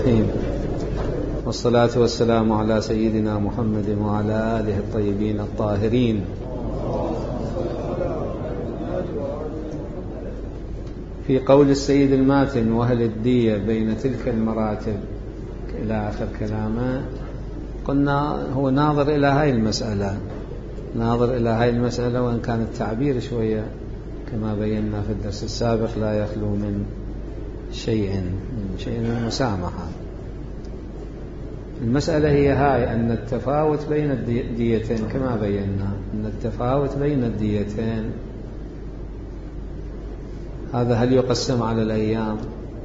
الرحيم، والصلاة والسلام على سيدنا محمد وعلى آله الطيبين الطاهرين. في قول السيد الماتن: وهل الدية بين تلك المراتب إلى آخر كلامه، قلنا هو ناظر إلى هاي المسألة، وإن كان التعبير شوية كما بينا في الدرس السابق لا يخلو من شيء المسامحة. المسألة هي هاي، أن التفاوت بين الديتين كما بينا، أن التفاوت بين الديتين هذا هل يقسم على الأيام؟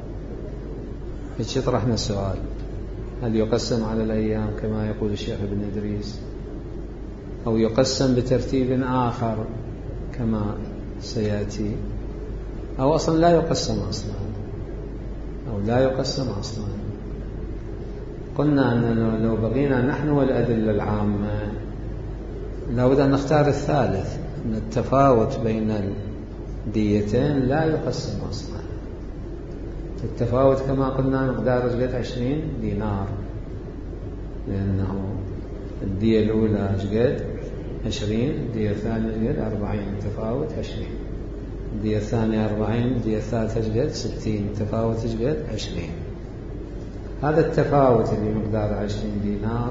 إيش طرحنا السؤال، هل يقسم على الأيام كما يقول الشيخ ابن إدريس، أو يقسم بترتيب آخر كما سيأتي، أو أصلا لا يقسم أصلا. قلنا أن لو بقينا نحن والأدلة العامة لابد أن نختار الثالث، أن التفاوت بين الديتين لا يقسم أصلا. التفاوت كما قلنا مقدار قد 20 دينار، لأنه الدية الأولى قد 20، الدية الثانية قد 40، تفاوت 20. الدية الثانية 40، الدية الثالثة قد 60، تفاوت قد 20. هذا التفاوت اللي مقدار 20 دينار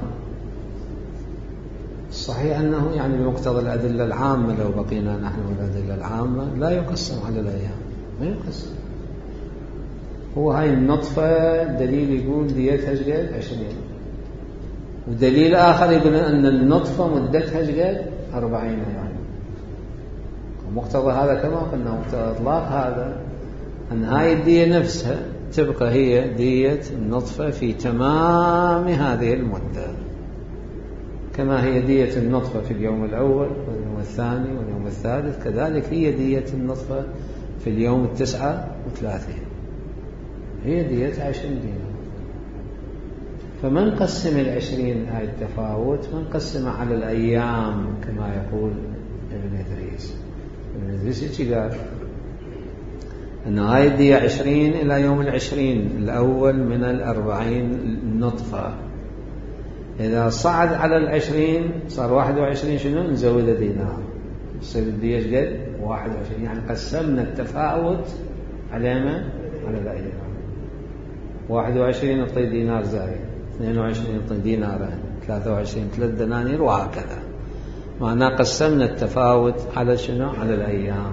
صحيح أنه يعني بمقتضى الأدلة العامة، لو بقينا نحن الأدلة العامة لا يقسم على الأيام، ما يقسم. هو هاي النطفة دليل يقول ديتها قد 20، ودليل آخر يقول أن النطفة مدتها قد 40 يعني. ومقتضى هذا كما قلنا، مقتضى إطلاق هذا أن هاي الدية نفسها تبقى هي دية النطفة في تمام هذه المدة، كما هي دية النطفة في اليوم الأول واليوم الثاني واليوم الثالث، كذلك هي دية النطفة في اليوم 39، هي دية 20 دينار. فمن قسم 20 هاي التفاوت، من قسم على الأيام كما يقول ابن إدريس. ابن إدريس قال أن هاي الدية 20 إلى يوم 20 الأول من 40 النطفة. إذا صعد على 20 صار 21، شنو نزود دينار، يصير الدية قد 21. يعني قسمنا التفاوت على الأيام. 21 نعطي دينار زايد، 22 نعطي دينارين، 23 3 دنانير، وهكذا. معناه قسمنا التفاوت على شنو؟ على الأيام.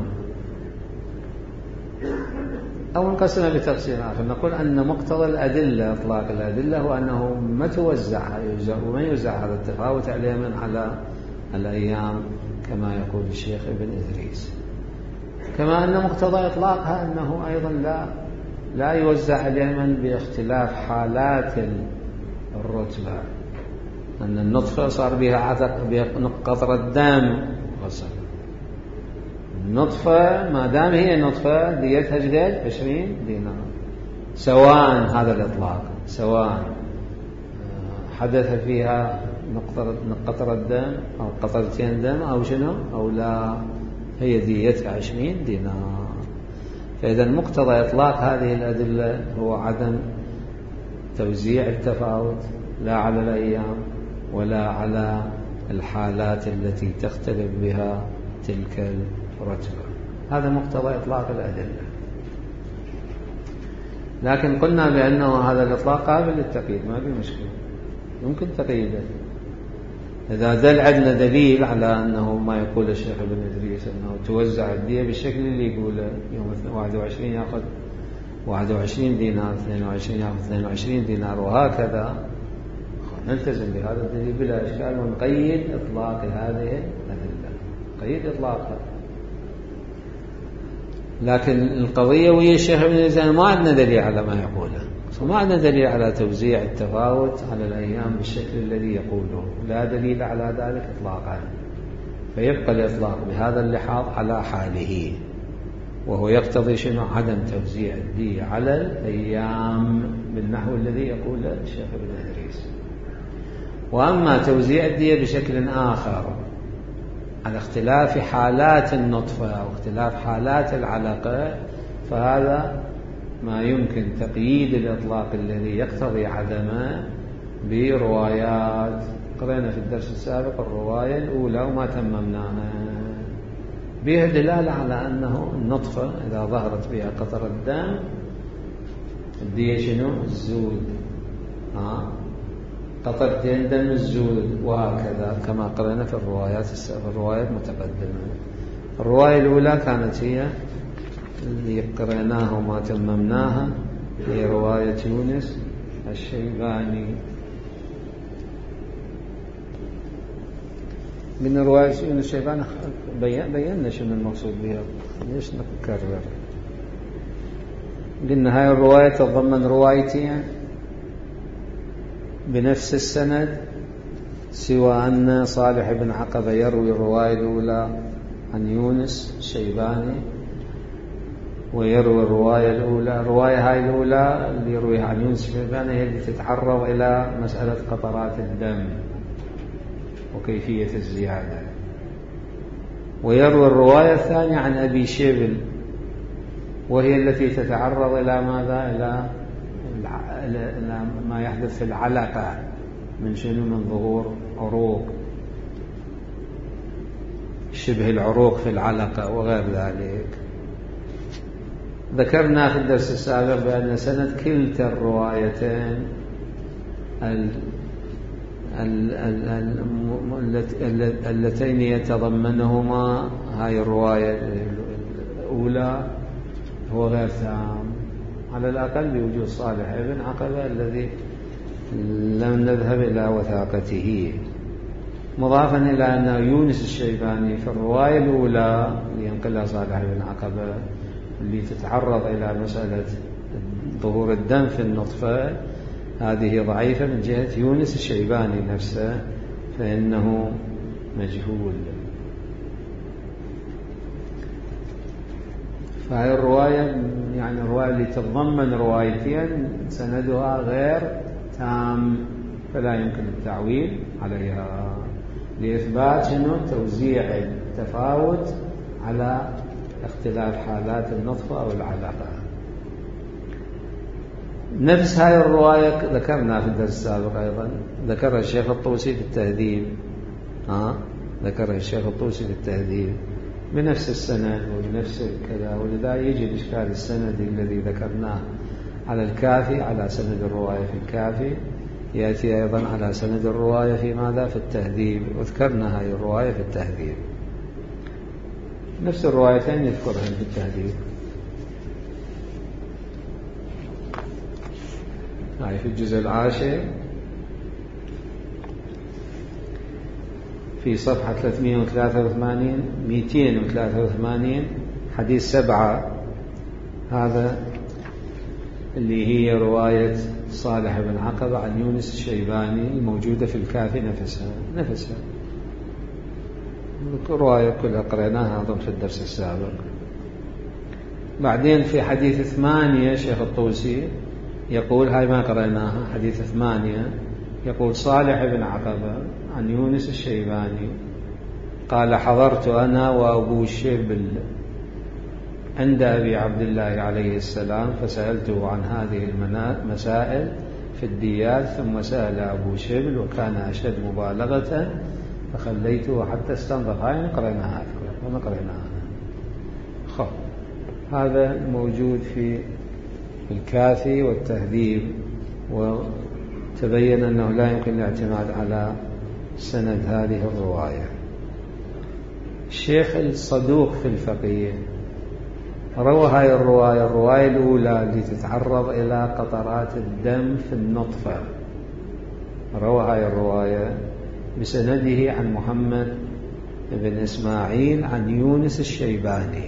أو نقسمها بتقسيم آخر، نقول أن مقتضى الأدلة، إطلاق الأدلة، هو أنه ما توزع وما يوزع هذا التفاوت عليهم على الأيام كما يقول الشيخ ابن إدريس. كما أن مقتضى إطلاقها أنه أيضا لا يوزع عليهم باختلاف حالات الرتبة، أن النطفة صار بها عتق بقطرة دم غسل. النطفة ما دام هي نطفة ديتها قد 20 دينار، سواء هذا الإطلاق، سواء حدث فيها قطرة دم أو قطرتين دم أو شنو أو لا، هي ديتها 20 دينار. فإذا مقتضى إطلاق هذه الأدلة هو عدم توزيع التفاوت لا على الأيام ولا على الحالات التي تختلف بها تلك الرتبة. هذا مقتضى إطلاق الأدلة. لكن قلنا بأنه هذا الإطلاق قابل للتقييد، ما في مشكلة، يمكن تقييده. إذا دل عندنا دليل على أنه ما يقول الشيخ ابن إدريس أنه توزع الدية بالشكل اللي يقوله، يوم 21 يأخذ 21 دينار، 22 يأخذ 22 دينار، وهكذا، نلتزم بهذا الدليل بلا إشكال، ونقيد إطلاق هذه الأدلة، قيد إطلاقها. لكن القضية ويا الشيخ ابن إدريس ما عندنا دليل على ما يقوله، فما عندنا دليل على توزيع التفاوت على الأيام بالشكل الذي يقوله، لا دليل على ذلك إطلاقا. فيبقى الإطلاق بهذا اللحاظ على حاله، وهو يقتضي شنو؟ عدم توزيع الدية على الأيام بالنحو الذي يقوله الشيخ ابن إدريس. وأما توزيع الدية بشكل آخر على اختلاف حالات النطفة أو اختلاف حالات العلقة، فهذا ما يمكن تقييد الإطلاق الذي يقتضي عدمه بروايات. قرأنا في الدرس السابق الرواية الأولى وما تممناها، بها دلالة على أنه النطفة إذا ظهرت بها قطر الدم الدية شنو؟ الزود، قطرتين دم الزود، وهكذا كما قرأنا في الروايات المتقدمة. الرواية الأولى كانت هي اللي قرأناها وما تممناها، هي رواية يونس الشيباني. من رواية يونس الشيباني بينا شنو المقصود بها، ليش نكرر؟ قلنا هاي الرواية تتضمن روايتين بنفس السند، سوى أن صالح بن عقبة يروي الرواية الأولى عن يونس الشيباني، ويروي الرواية الأولى. الرواية هاي الأولى اللي يرويها عن يونس الشيباني هي اللي تتعرض إلى مسألة قطرات الدم وكيفية الزيادة. ويروي الرواية الثانية عن أبي شبل، وهي التي تتعرض إلى ماذا؟ إلى ما يحدث في العلقة من شنو؟ من ظهور عروق، شبه العروق في العلقة وغير ذلك. ذكرنا في الدرس السابق بأن سند كلتا الروايتين اللتين يتضمنهما هاي الرواية الأولى هو غير تام، على الأقل بوجود صالح بن عقبة الذي لم نذهب إلى وثاقته، مضافا إلى أن يونس الشيباني في الرواية الأولى اللي ينقلها صالح بن عقبة اللي تتعرض إلى مسألة ظهور الدم في النطفة، هذه ضعيفة من جهة يونس الشيباني نفسه، فإنه مجهول. فهي الرواية يعني الرواية اللي تتضمن روايتين سندها غير تام، فلا يمكن التعويل عليها لإثبات شنو؟ توزيع التفاوت على اختلاف حالات النطفة أو العلاقة. نفس هاي الرواية ذكرنا في الدرس السابق أيضا، ذكرها الشيخ الطوسي في التهذيب، ذكرها الشيخ الطوسي في التهذيب بنفس السند وبنفس كذا، ولذا يجي الإشكال السندي الذي ذكرناه على الكافي، على سند الرواية في الكافي، يأتي أيضا على سند الرواية في ماذا؟ في التهذيب، وذكرنا هاي الرواية في التهذيب، نفس الروايتين يذكرها في التهذيب. هاي في الجزء العاشر في صفحة 283 حديث 7، هذا اللي هي رواية صالح بن عقبة عن يونس الشيباني الموجودة في الكافي نفسها رواية كلها قرأناها أظن في الدرس السابق. بعدين في حديث 8 شيخ الطوسي يقول، هاي ما قرأناها، حديث 8 يقول صالح بن عقبة عن يونس الشيباني قال حضرت أنا وأبو شبل عند أبي عبد الله عليه السلام فسألته عن هذه المسائل في الديات، ثم سأل أبو شبل وكان أشد مبالغة فخليته حتى استنظف. هاي قرأناها وما قرأناها. هذا موجود في الكافي والتهذيب، وتبين أنه لا يمكن الاعتماد على سند هذه الرواية. الشيخ الصدوق في الفقيه روى هاي الرواية الأولى اللي تتعرض إلى قطرات الدم في النطفة، روى هاي الرواية بسنده عن محمد بن إسماعيل عن يونس الشيباني.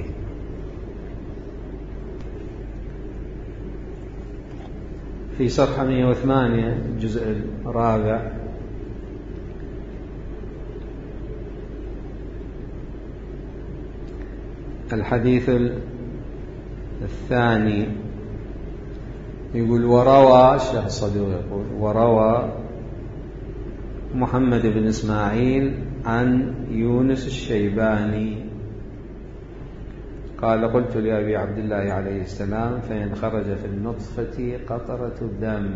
في صفحة 108 الجزء الرابع الحديث الثاني يقول وروى الشيخ الصدوق يقول وروى محمد بن إسماعيل عن يونس الشيباني قال قلت لأبي عبد الله عليه السلام فإن خرج في النطفة قطرة دم؟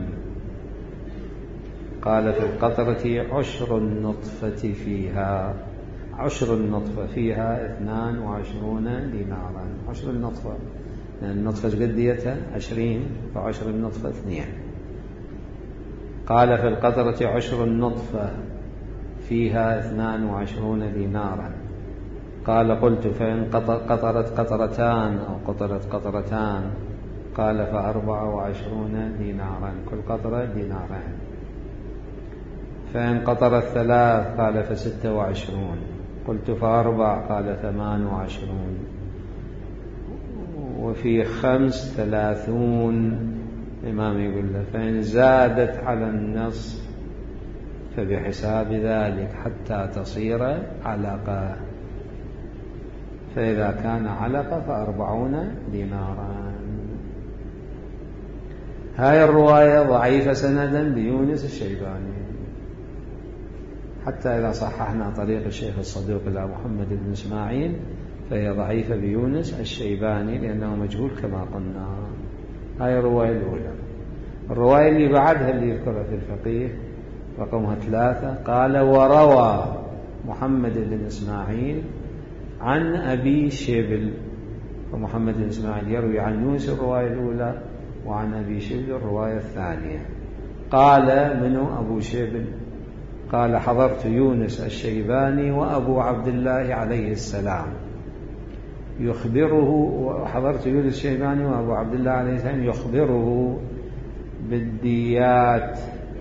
قال في القطرة عشر النطفة فيها، عشر النطفة فيها 22 دينارا. عشر النطفة، لأن النطفة قديتها 20، فعشر النطفة 2. قال في القطرة عشر النطفة فيها 22 دينارا. قال قلت فإن قطرت قطرتان أو قطرت قطرتان؟ قال ف24 دينارا، كل قطرة دينارين. فإن قطرت 3 قال ف26. قلت ف4 قال 28. وفي 5 30. الإمام يقول له فإن زادت على النصف فبحساب ذلك حتى تصير علقة، فإذا كان علقة ف40 دينارا. هاي الرواية ضعيفة سندا بيونس الشيباني، حتى إذا صححنا طريق الشيخ الصدوق إلى محمد بن إسماعيل فهي ضعيفة بيونس الشيباني لأنه مجهول كما قلنا. هاي الرواية الأولى. الرواية اللي بعدها اللي يذكرها في الفقيه رقمها 3، قال وروى محمد بن إسماعيل عن أبي شبل. ومحمد بن إسماعيل يروي عن يونس الرواية الأولى، وعن أبي شبل الرواية الثانية. قال منه أبو شبل؟ قال حضرت يونس الشيباني وأبو عبد الله عليه السلام يخبره، وحضرت يونس الشيباني وأبو عبد الله عليه السلام يخبره بالديات.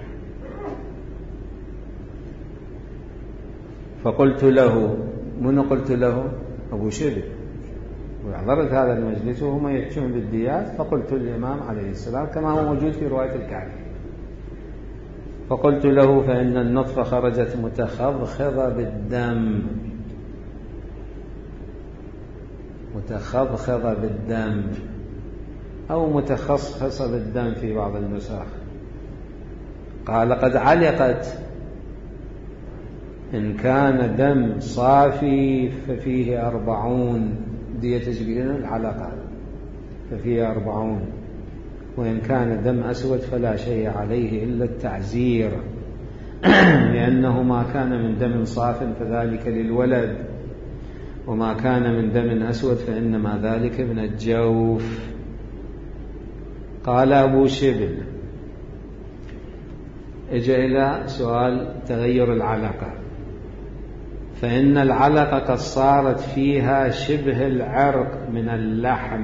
فقلت له، من قلت له؟ أبو شبل. وحضرت هذا المجلس وهم يحكون بالديات، فقلت للإمام عليه السلام كما هو موجود في رواية الكافي. فقلت له فإن النطفة خرجت متخضخضة بالدم، متخضخضة بالدم أو متخصصة بالدم في بعض النسخ. قال قد علقت، إن كان دم صافي ففيه 40 دية تجبين العلقة، ففيه 40. وإن كان دم أسود فلا شيء عليه إلا التعزير، لأنه ما كان من دم صاف فذلك للولد، وما كان من دم أسود فإنما ذلك من الجوف. قال أبو شبل اجى إلى سؤال تغير العلقة، فإن العلقة قد صارت فيها شبه العرق من اللحم.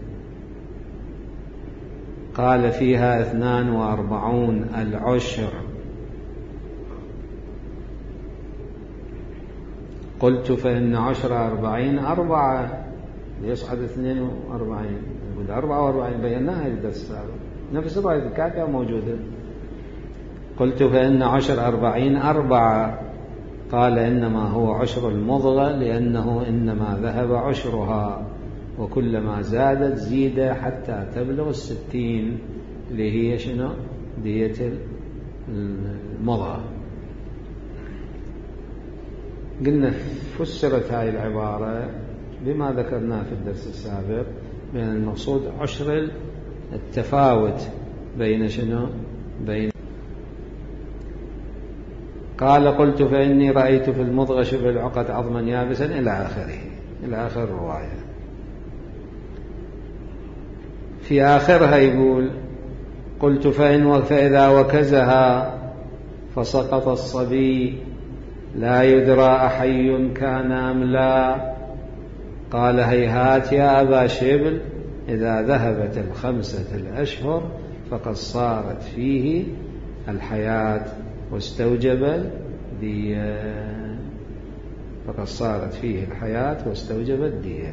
قال فيها 42 العشر. قلت فإن 10 40 4 يصعد 42. يقول 44 بيناها في الدرس السابق، نفس رواية الكعكة موجودة. قلت فإن 10 40 4. قال إنما هو عشر المضغة، لأنه إنما ذهب عشرها، وكلما زادت زيد حتى تبلغ 60 اللي هي شنو؟ دية المضغة. قلنا فسرت هذه العبارة بما ذكرناه في الدرس السابق، بأن المقصود عشر التفاوت بين شنو؟ بين. قال قلت فإني رأيت في المضغة شبه العقد عظما يابسا إلى آخره، إلى آخر الرواية. في آخرها يقول قلت فإذا وكزها فسقط الصبي لا يدرى أحي كان أم لا. قال هيهات يا أبا شبل، إذا ذهبت 5 أشهر فقد صارت فيه الحياة واستوجب الدية، فقد صارت فيه الحياة واستوجب الدية.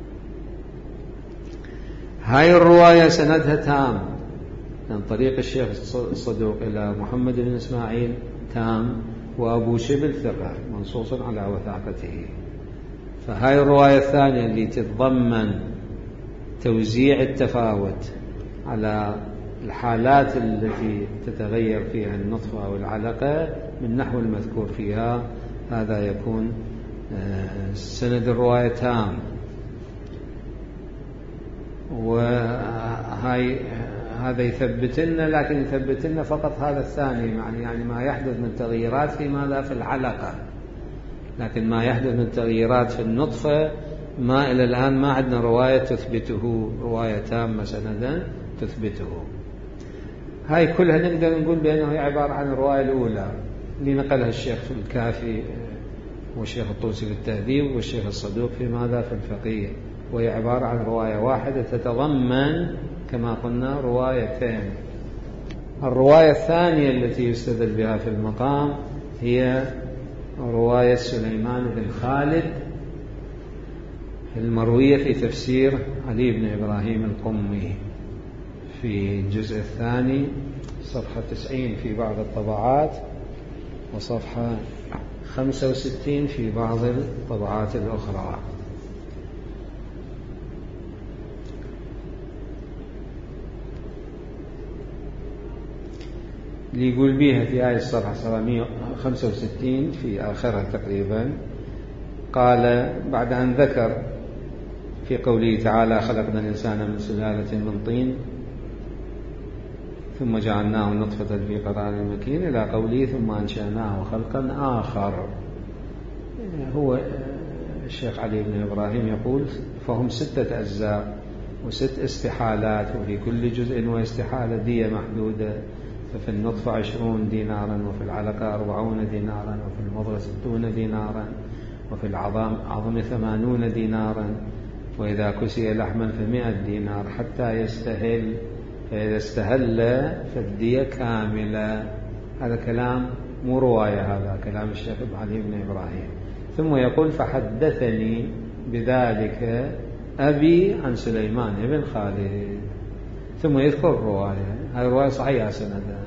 هاي الرواية سندها تام من طريق الشيخ الصدوق إلى محمد بن إسماعيل تام، وأبو شبل ثقة منصوص على وثاقته. فهاي الرواية الثانية اللي تتضمن توزيع التفاوت على الحالات التي تتغير فيها النطفة أو العلقة من نحو المذكور فيها، هذا يكون سند الرواية تام. وهاي هذا يثبت لنا، لكن يثبت لنا فقط هذا الثاني، يعني ما يحدث من تغييرات في ماذا في العلقة، لكن ما يحدث من تغييرات في النطفة ما إلى الآن ما عندنا رواية تثبته، رواية تامة سندا تثبته. هاي كلها نقدر نقول بأنه هي عبارة عن الرواية الأولى اللي نقلها الشيخ في الكافي والشيخ الطوسي في التهذيب والشيخ الصدوق في ماذا في الفقيه، وهي عبارة عن رواية واحدة تتضمن كما قلنا روايتين. الرواية الثانية التي يستدل بها في المقام هي رواية سليمان بن خالد المروية في تفسير علي بن إبراهيم القمي في الجزء الثاني صفحة 90 في بعض الطبعات، وصفحة 65 في بعض الطبعات الأخرى. اللي يقول بيها في آية الصفحة 765 في آخرها تقريبا، قال بعد أن ذكر في قوله تعالى خلقنا الإنسان من سلالة من طين ثم جعلناه نطفة في قرار مكين إلى قوله ثم أنشأناه خلقا آخر. هو الشيخ علي بن إبراهيم يقول فهم 6 أجزاء و6 استحالات، وفي كل جزء واستحالة دية محدودة، ففي النطفة 20 دينارا، وفي العلقة 40 دينارا، وفي المضغة 60 دينارا، وفي العظم 80 دينارا، وإذا كسي لحما ف100 دينار حتى يستهل، فإذا استهل فالدية كاملة. هذا كلام مو رواية، هذا كلام الشيخ علي بن إبراهيم. ثم يقول فحدثني بذلك أبي عن سليمان بن خالد، ثم يذكر الرواية. هذه الرواية صحيحة سندا.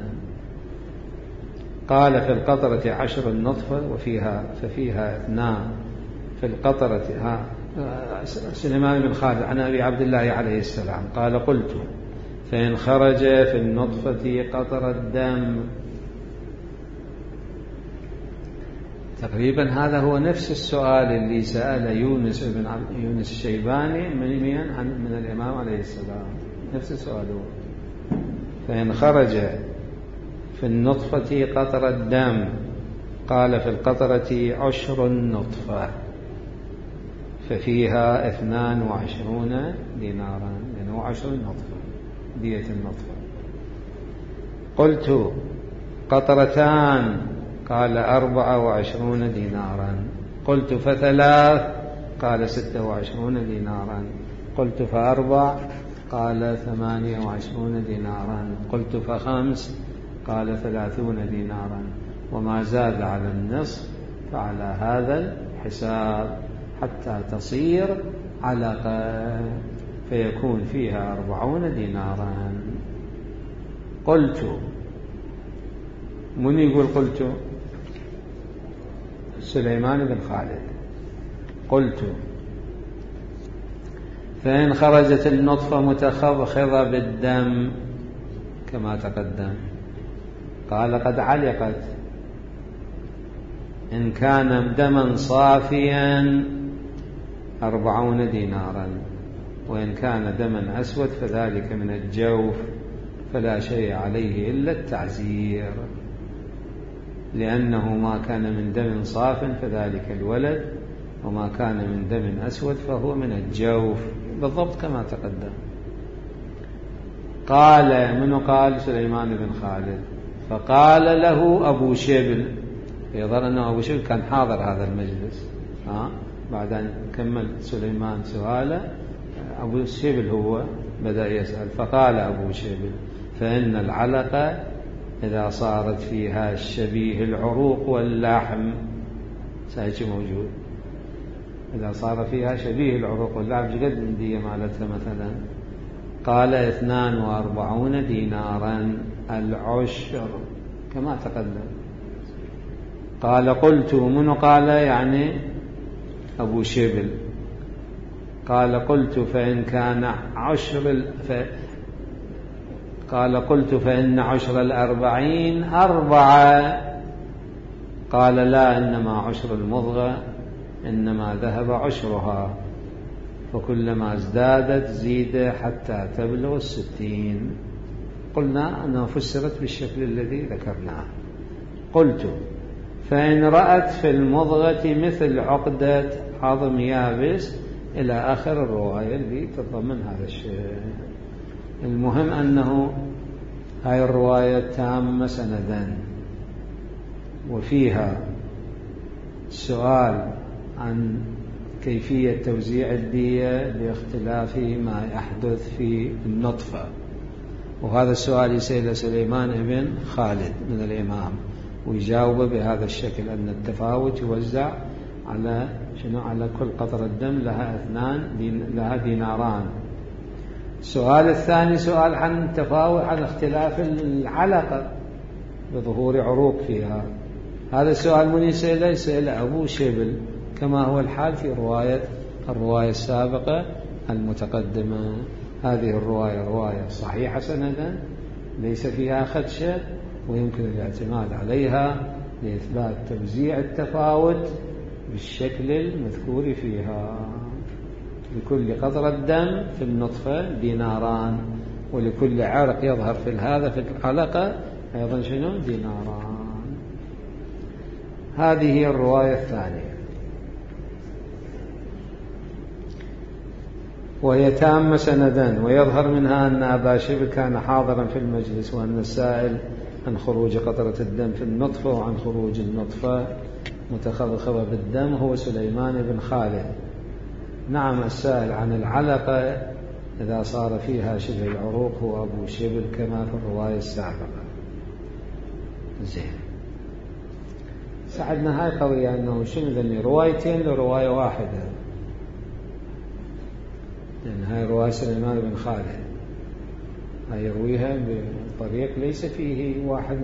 قال في القطرة 10 النطفة ففيها 2 في القطرة. سليمان بن خالد عن أبي عبد الله عليه السلام قال قلت فإن خرج في النطفة قطر الدم. تقريبا هذا هو نفس السؤال اللي سأل يونس الشيباني من الإمام عليه السلام، نفس السؤال هو. فإن خرج في النطفة قطر الدم قال في القطرة 10 النطفة ففيها 22 دينارا، لأنه 10 نطفة دية النطفة. قلت قطرتان قال 24 دينارا. قلت ف3 قال 26 دينارا. قلت ف4 قال 28 دينارا. قلت ف5 قال 30 دينارا، وما زاد على النصف فعلى هذا الحساب حتى تصير علقة فيكون فيها 40 دينارا. قلت، من يقول قلت؟ سليمان بن خالد. قلت فإن خرجت النطفة متخضخضة بالدم كما تقدم قال قد علقت. إن كان دما صافيا 40 دينارا، وإن كان دما أسود فذلك من الجوف فلا شيء عليه إلا التعزير، لأنه ما كان من دم صاف فذلك الولد، وما كان من دم أسود فهو من الجوف، بالضبط كما تقدم. قال من قال؟ سليمان بن خالد. فقال له أبو شبل، يظهر أنه أبو شبل كان حاضر هذا المجلس. بعد أن كمل سليمان سؤاله أبو شبل هو بدأ يسأل. فقال أبو شبل فإن العلقة إذا صارت فيها الشبيه العروق واللحم، سايش موجود، إذا صار فيها شبيه العروق واللحم قد من دية مالتها مثلا؟ قال 42 دينارا العشر كما تقدم. قال قلت من قال؟ يعني أبو شبل. قال قلت فإن كان قال قلت فإن 10 40 4. قال لا، إنما 10 المضغة إنما ذهب 10، فكلما ازدادت زيد حتى تبلغ 60. قلنا أنها فسرت بالشكل الذي ذكرناه. قلت: فإن رأت في المضغة مثل عقدة عظم يابس إلى آخر الرواية اللي تتضمن هذا الشيء. المهم أنه هاي الرواية تامة سندا، وفيها سؤال عن كيفية توزيع الدية باختلاف ما يحدث في النطفة، وهذا السؤال يسأل سليمان بن خالد من الإمام، ويجاوب بهذا الشكل أن التفاوت يوزع على على كل قطرة دم لها ديناران. السؤال الثاني سؤال عن التفاوت عن اختلاف العلقة بظهور عروق فيها. هذا السؤال من يسأله؟ يسأل أبو شبل كما هو الحال في الرواية السابقة المتقدمة. هذه الرواية رواية صحيحة سندا، ليس فيها خدشة، ويمكن الاعتماد عليها لإثبات توزيع التفاوت بالشكل المذكور فيها. لكل قطرة دم في النطفة ديناران، ولكل عرق يظهر في العلقة أيضا ديناران. هذه هي الرواية الثانية، وهي تامة سندا، ويظهر منها أن أبا شبل كان حاضرا في المجلس، وأن السائل عن خروج قطرة الدم في النطفة وعن خروج النطفة متخضخضة بالدم هو سليمان بن خالد. نعم، السائل عن العلقة إذا صار فيها شبه العروق هو أبو شبل كما في الرواية السابقة. زين، ساعدنا هاي قوية أنه ذني روايتين لرواية واحدة، لأن هاي رواية سليمان بن خالد هاي يرويها بطريق ليس فيه واحد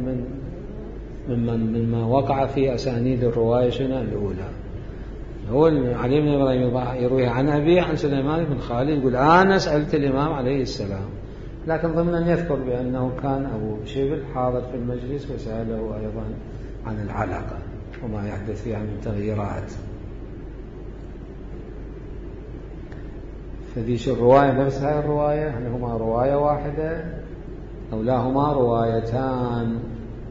مما وقع في أسانيد الرواية الأولى. هو علي بن إبراهيم يرويها عن أبيه عن سليمان بن خالد، يقول أنا سألت الإمام عليه السلام، لكن ضمن يذكر بأنه كان أبو شبل حاضر في المجلس وسأله أيضا عن العلقة وما يحدث فيها من تغييرات. فديش الرواية نفس هاي الرواية، هل هما رواية واحدة أو لا هما روايتان؟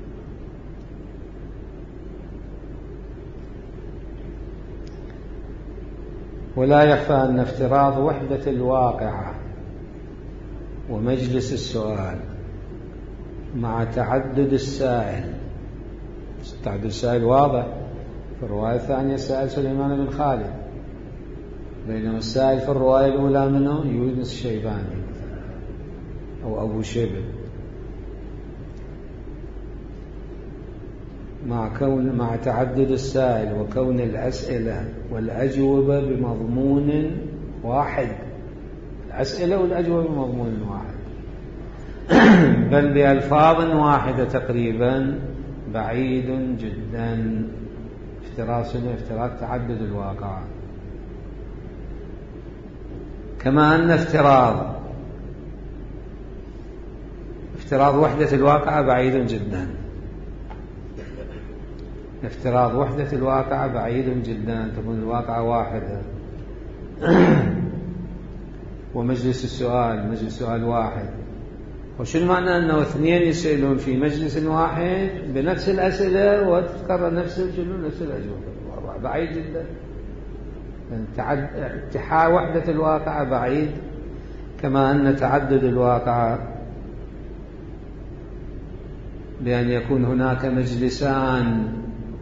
ولا يخفى أن افتراض وحدة الواقعة ومجلس السؤال مع تعدد السائل، تعدد السائل واضح في الرواية الثانية السائل سليمان بن خالد، بينما السائل في الرواية الأولى منه يونس الشيباني أو أبو شبل. مع تعدد السائل وكون الأسئلة والأجوبة بمضمون واحد، الأسئلة والأجوبة بمضمون واحد بل بألفاظ واحدة تقريبا بعيد جدا. افتراض تعدد الواقع، كما أن افتراض وحدة الواقع بعيد جدا. افتراض وحدة الواقع بعيد جدا، تكون الواقع واحدة ومجلس السؤال واحد. وشو المعنى أنه اثنين يسألون في مجلس واحد بنفس الأسئلة وتتكرر نفس الأجوبة؟ بعيد جدا. اتحاد وحدة الواقع بعيد، كما أن تعدد الواقع بأن يكون هناك مجلسان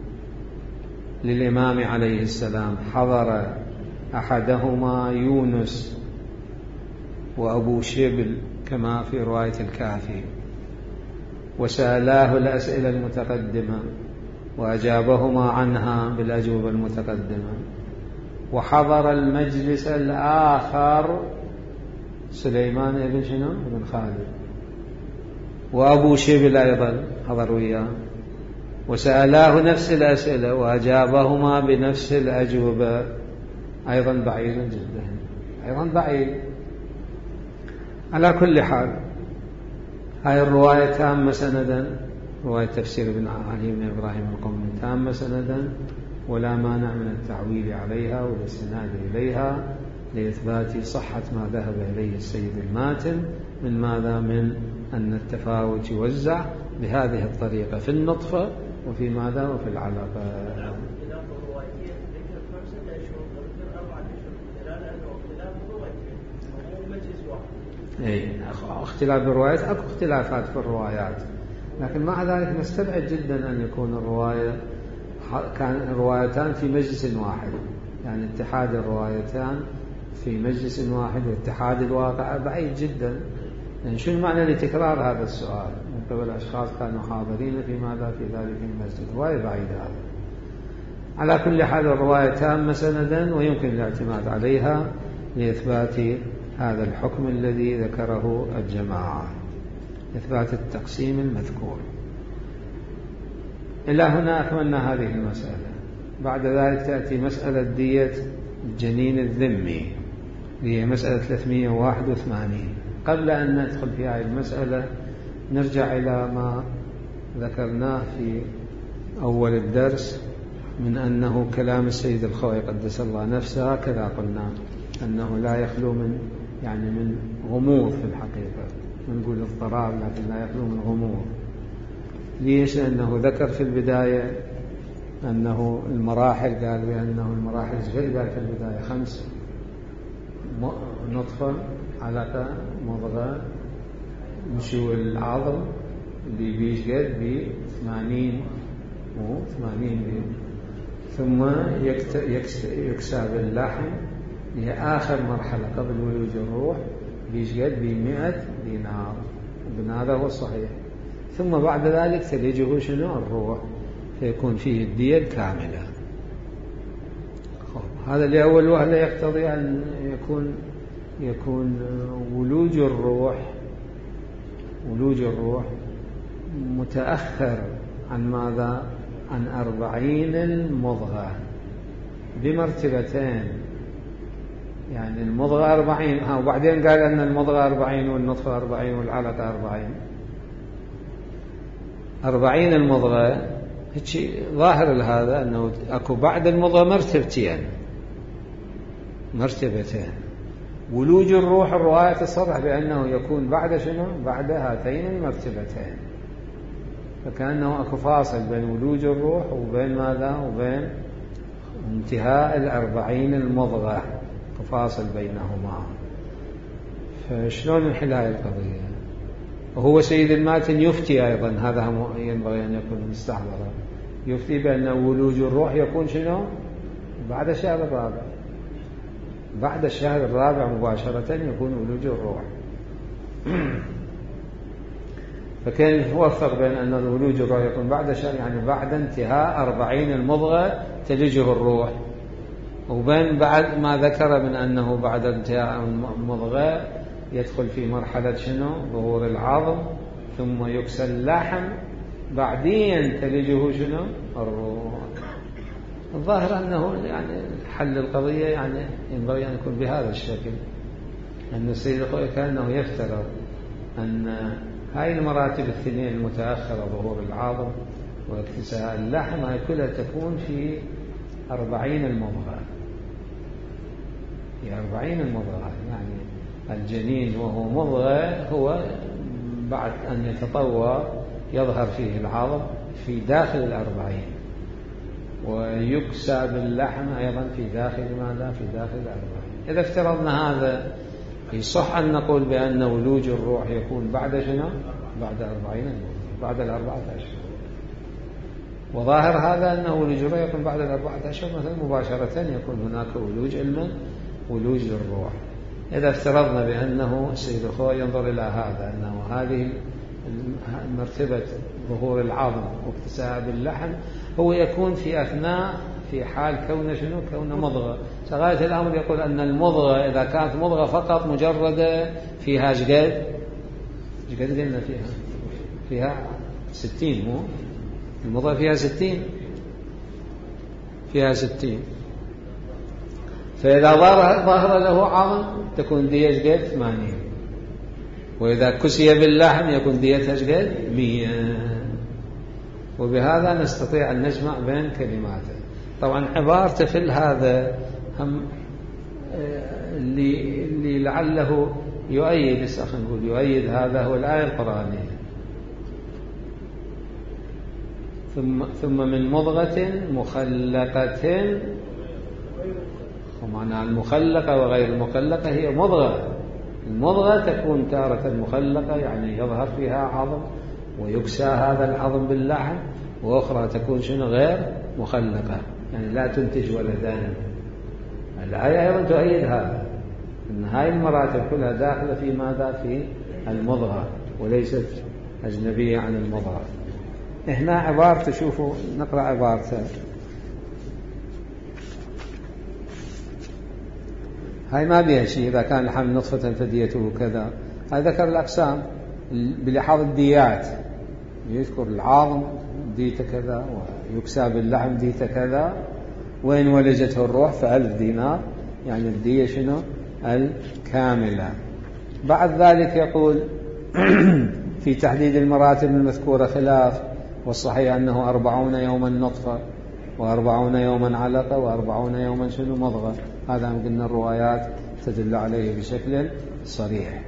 للإمام عليه السلام، حضر أحدهما يونس وأبو شبل كما في رواية الكافي، وسألاه الأسئلة المتقدمة وأجابهما عنها بالأجوبة المتقدمة، وحضر المجلس الآخر سليمان بن خالد، وأبو شبل أيضا حضر وياه، وسألاه نفس الأسئلة وأجابهما بنفس الأجوبة، أيضا بعيد جدا، أيضا بعيد. على كل حال هاي الرواية تامة سندا، رواية تفسير ابن علي بن إبراهيم القمي تامة سندا، ولا مانع من التعويل عليها والاستناد إليها، لإثبات صحة ما ذهب إليه السيد الماتن من ماذا؟ من أن التفاوت يوزع بهذه الطريقة في النطفة وفي ماذا؟ وفي العلقة. اختلاف بالروايات، أكو اختلافات في الروايات، لكن مع ذلك نستبعد جدا أن يكون كان الروايتان في مجلس واحد، يعني اتحاد الروايتان في مجلس واحد واتحاد الواقع بعيد جدا. يعني شو المعنى لتكرار هذا السؤال من قبل أشخاص كانوا حاضرين في ماذا؟ في ذلك المسجد. رواية بعيدة هذا. على كل حال الرواية تامة سندا ويمكن الاعتماد عليها لإثبات هذا الحكم الذي ذكره الجماعة، إثبات التقسيم المذكور. إلى هنا أكملنا هذه المسألة. بعد ذلك تأتي مسألة دية الجنين الذمي، هي مسألة 381. قبل أن ندخل في هذه المسألة نرجع إلى ما ذكرناه في أول الدرس من أنه كلام السيد الخوئي قدس الله نفسه، هكذا قلنا أنه لا يخلو من غموض في الحقيقة، نقول اضطراب لكن لا يخلو من غموض. ليش؟ لأنه ذكر في البداية أنه المراحل، قال بأنه المراحل قال في البداية 5: نطفة، علقة، مضغة، نشوء العظم اللي بيشقد ب80 ثم يكسب اللحم، هي آخر مرحلة قبل ولوج الروح، بيشقد ب100 دينار. هذا هو الصحيح. ثم بعد ذلك تلجه شنو؟ الروح، فيكون فيه الدية الكاملة. هذا لأول وهلة يقتضي أن يكون ولوج الروح متأخر عن ماذا؟ عن 40 المضغة بمرتبتين. يعني المضغة 40، وبعدين قال أن المضغة 40 والنطفة 40 والعلقة 40 المضغة. هيك ظاهر لهذا أنه أكو بعد المضغة مرتبتين. ولوج الروح الرواية تصرح بأنه يكون بعد شنو؟ بعد هاتين المرتبتين. فكأنه أكو فاصل بين ولوج الروح وبين ماذا؟ وبين انتهاء 40 المضغة، فاصل بينهما. فشلون نحل هذه القضية؟ وهو سيد الماتن يفتي أيضا، هذا ينبغي أن يكون مستحضرا، يفتي بأن ولوج الروح يكون شنو؟ بعد الشهر الرابع. بعد الشهر الرابع مباشرة يكون ولوج الروح. فكان يوفق بين أن الولوج الروح يكون بعد الشهر، يعني بعد انتهاء 40 المضغة تلجه الروح، وبين بعد ما ذكر من أنه بعد انتهاء المضغة يدخل في مرحلة شنو؟ ظهور العظم، ثم يكسى اللحم، بعدين تلجه شنو؟ الروح. الظاهر أنه يعني حل القضية يعني ينبغي أن يكون بهذا الشكل، أن السيد الخوئي كأنه يفترض أن هاي المراتب الثنين المتأخرة، ظهور العظم واكتساء اللحم، هاي كلها تكون في 40 المضغة. في 40 المضغة، يعني الجنين وهو مضغة هو بعد أن يتطور يظهر فيه العظم في داخل 40، ويكسى باللحم أيضا في داخل ماذا؟ في داخل 40. إذا افترضنا هذا يصح أن نقول بأن ولوج الروح يكون بعد شنو؟ بعد 40 المضغة، بعد 4 أشهر. وظاهر هذا أنه ولوج الروح يكون بعد 4 أشهر مثلا مباشرة، يكون هناك ولوج للروح. إذا افترضنا بأنه السيد الخوئي ينظر إلى هذا، أنه هذه مرتبة ظهور العظم واكتساء باللحم هو يكون في حال كون شنو؟ كون مضغة. غاية الأمر يقول أن المضغة إذا كانت مضغة فقط مجردة فيها شقد قلنا فيها 60، مو المضغة فيها 60. فإذا ظهر له عظم تكون دية قد 80، وإذا كسي باللحم يكون ديتها قد 100. وبهذا نستطيع أن نجمع بين كلماته. طبعا عبارته في هذا هم اللي لعله يؤيد، خلينا نقول يؤيد هذا هو الآية القرآنية. ثم من مضغة مخلقة، ومعنى المخلقة وغير المخلقة هي مضغة. المضغة تكون تارة مخلقة يعني يظهر فيها عظم ويكسى هذا العظم باللحم، وأخرى تكون شنو غير مخلقة يعني لا تنتج ولدان. الآية أيضا تؤيد هذا، أن هاي المراتب كلها داخلة في ماذا؟ في المضغة وليست أجنبية عن المضغة. هنا عبارة تشوفوا، نقرأ عبارته. هاي ما بيها شيء، إذا كان الحمل نطفة فديته كذا. هاي ذكر الأقسام بلحاظ الديات، يذكر العظم ديته كذا، ويكسى باللحم ديته كذا، وإن ولجته الروح ف1000 دينار، يعني الدية شنو؟ الكاملة. بعد ذلك يقول في تحديد المراتب المذكورة خلاف، والصحيح أنه 40 يوما نطفة، و40 يوما علقة، و40 يوما شنو مضغة. هذا من قلنا الروايات تدل عليه بشكل صريح.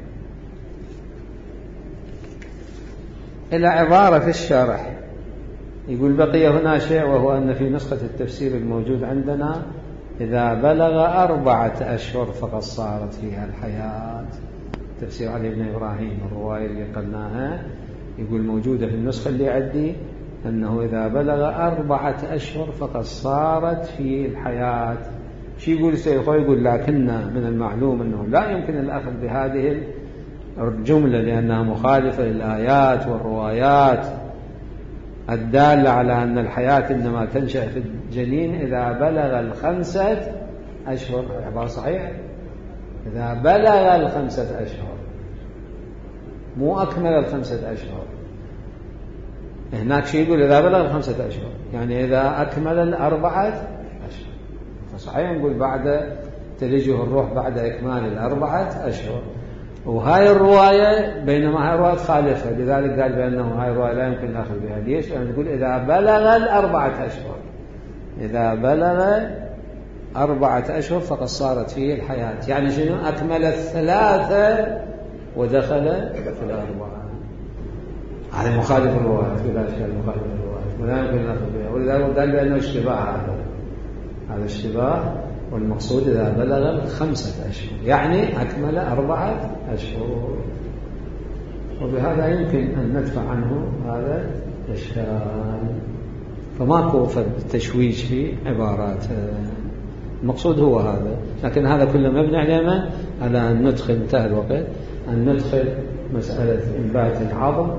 إلى عبارة في الشرح يقول بقي هنا شيء، وهو أن في نسخة التفسير الموجود عندنا إذا بلغ 4 أشهر فقد صارت فيها الحياة. تفسير علي بن إبراهيم الرواية اللي قلناها يقول موجودة في النسخة اللي عندي أنه إذا بلغ 4 أشهر فقد صارت فيه الحياة. شي يقول الشيخ؟ يقول لكن من المعلوم أنه لا يمكن الأخذ بهذه الجملة لأنها مخالفة للآيات والروايات الدالة على أن الحياة إنما تنشأ في الجنين إذا بلغ 5 أشهر. عبارة صحيح، إذا بلغ 5 أشهر، مو أكمل 5 أشهر. هناك شيء يقول إذا بلغ 5 أشهر، يعني إذا أكمل 4 أشهر. فصحيح نقول بعد تلجه الروح بعد إكمال 4 أشهر. وهاي الرواية بينما هاي الرواية خالفة، لذلك قال بأنه هاي الرواية لا يمكن الأخذ بها. ليش؟ يعني نقول إذا بلغ 4 أشهر، إذا بلغ 4 أشهر فقد صارت فيه الحياة. يعني شنو؟ أكمل 3 ودخل في 4. هذا مخالف الرواية، ولا شيء مخالف الرواية ولا يمكن الأخذ بها. ولذلك قال بأنه اشتباه، هذا اشتباه. والمقصود إذا بلغ 5 أشهر يعني أكمل 4 أشهر. وبهذا يمكن أن ندفع عنه هذا الإشكال. فماكو تشويش في عبارات. المقصود هو هذا. لكن هذا كله مبني على على أن ندخل، انتهى الوقت، أن ندخل مسألة إنبات العظم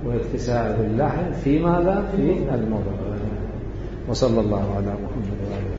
واكتساء اللحم في ماذا؟ في المضغة. وصلى الله على محمد وعلى